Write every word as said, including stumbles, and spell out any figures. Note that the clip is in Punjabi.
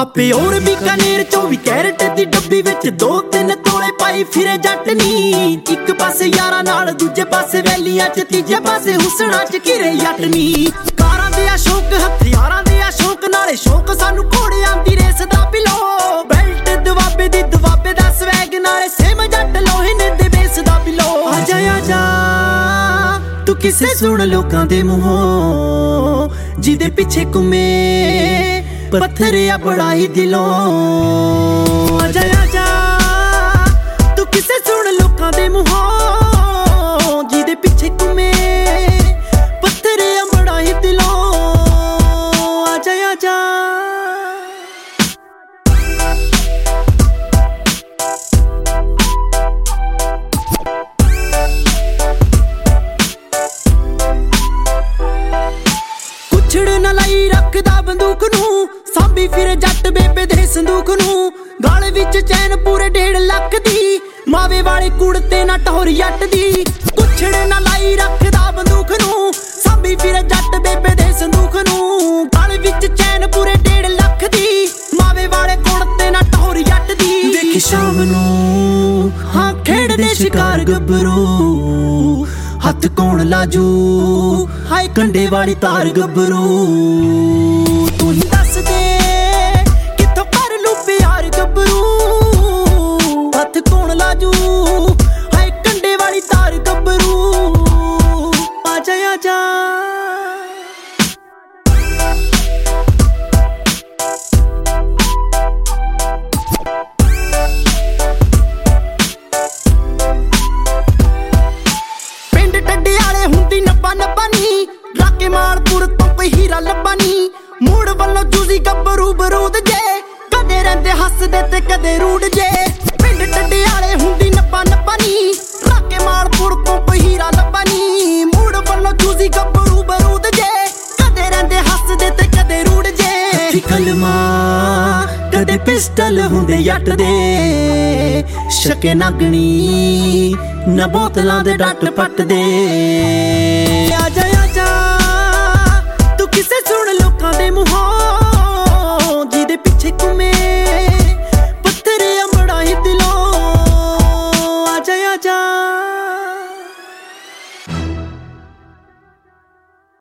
ਆਪੇ ਹੋਰ ਬੀਕਾਨੇਰ ਚੌਵੀ ਕੈਰਟ ਦੀ ਡੱਬੀ ਵਿੱਚ ਦੋ ਤਿੰਨ ਤੋਲੇ ਪਾਈ ਫਿਰੇ ਜੱਟ ਨੀ। ਇੱਕ ਪਾਸੇ ਯਾਰਾਂ ਨਾਲ ਦੂਜੇ ਪਾਸੇ ਵੈਲੀਆਂ ਚ ਤੀਜੇ ਪਾਸੇ ਹੁਸਨਾ ਚ ਘਿਰੇ ਜੱਟ ਨੀ। ਕਾਰਾਂ ਦੇ ਆ ਸ਼ੌਕ ਹਥਿਆਰਾਂ ਦੇ ਆ ਸ਼ੌਕ ਨਾਲੇ ਸ਼ੌਕ ਸਾਨੂੰ ਘੋੜਿਆਂ ਦੀ ਰੇਸ ਦਾ ਪਿਲੋ। ਬੈਲਟ ਦਵਾਬੇ ਦੀ ਦਵਾਬੇ ਦਾ ਸਵੈਗ ਨਾਲੇ ਸੇਮ ਜੱਟ ਲੋਹੇ ਨੇ ਦੇ ਬੇਸ ਦਾ ਪਿਲੋ। ਆਜਾ ਆਜਾ ਤੂੰ ਕਿਸੇ ਸੁਣ ਲੋਕਾਂ ਦੇ ਮੂੰਹੋਂ ਜਿਹਦੇ ਪਿੱਛੇ ਘੁੰਮੇ पत्थर या बड़ा ही दिलों। आजा आजा तू किसे सुन लोकां दे मुंहों जिहदे पिछे घूमे पत्थर या बड़ा ही दिलों। आजा आजा कुछड़ न लाई रखदा बंदूक नूं ਸਾਂਭੀ ਫਿਰੇ ਜੱਟ ਬੇਬੇ ਦੇ ਸੰਦੂਕ ਨੂੰ। ਗਲ ਵਿੱਚ ਚੈਨ ਪੂਰੇ ਡੇਢ ਲੱਖ ਦੀ ਮਾਵੇ ਵਾਲੇ ਕੁੜਤੇ ਨਾ ਟੌਰ ਜੱਟ ਦੀ। ਕੁਛੜ ਨਾ ਲਾਈ ਰੱਖਦਾ ਬੰਦੂਕ ਨੂੰ ਸਾਂਭੀ ਫਿਰੇ ਜੱਟ ਬੇਬੇ ਦੇ ਸੰਦੂਕ ਨੂੰ। ਗਲ ਵਿੱਚ ਚੈਨ ਪੂਰੇ ਡੇਢ ਲੱਖ ਦੀ ਮਾਵੇ ਵਾਲੇ ਕੁੜਤੇ ਨਾ ਟੌਰ ਜੱਟ ਦੀ। ਵੇਖੀ ਸ਼ਾਮ ਨੂੰ ਹਾਂ ਖੇਡਦੇ ਸ਼ਿਕਾਰ ਗੱਭਰੂ ਹੱਥ ਕੌਣ ਲਾਜੂ ਹਾਏ ਕੰਡੇ ਵਾਲੀ ਤਾਰ ਗੱਭਰੂ। ਤੂੰ ਹੀ ਦੱਸ ਦੇ ਕਿੱਥੋਂ ਕਰ ਲੂ ਪਿਆਰ ਗੱਭਰੂ ਹੱਥ ਕੌਣ ਲਾਜੂ ਹਾਏ ਕੰਡੇ ਵਾਲੀ ਤਾਰ ਗੱਭਰੂ। ਆਜਾ ਆਜਾ ਪਿੰਡ ਟੱਡੇ ਵਾਲੇ ਹੁੰਦੀ ਨੱਪਾ ਨੱਪਾ ਨੀ ਰਾਕੇ ਮਾਲਪੁਰ ਤੋਂ ਕੋਈ ਹੀਰਾ ਲੱਭਾ ਨੀ। ਮੂੜ ਵੱਲੋਂ ਜੂਸੀ ਗੱਭਰੂ ਬਰੂਦ ਜੇ ਕਦੇ ਰਹਿੰਦੇ ਹੱਸਦੇ ਤੇ ਕਦੇ ਰੂਡ ਜੇ। ਪਿੰਡ ਟੱਡੇ ਵਾਲੇ ਹੁੰਦੀ ਨੱਪਾ ਨੱਪਾ ਨੀ ਰਾਕੇ ਮਾਲਪੁਰ ਤੋਂ ਕੋਈ ਹੀਰਾ ਲੱਭਾ ਨੀ। ਮੂੜ ਵੱਲੋਂ ਜੂਸੀ ਗੱਭਰੂ ਬਰੂਦ ਜੇ ਕਦੇ ਰਹਿੰਦੇ ਹੱਸਦੇ ਤੇ ਕਦੇ ਰੂਡ ਜੇ। ਹੱਥੀ ਕਲਮਾ ਕਦੇ ਪਿਸਟਲ ਹੁੰਦੇ ਜੱਟ ਦੇ ਸ਼ਕੇ ਨਾਗਣੀ ਨਾ ਬੋਤਲਾਂ ਦੇ ਡੱਟ ਪੱਟ ਦੇ।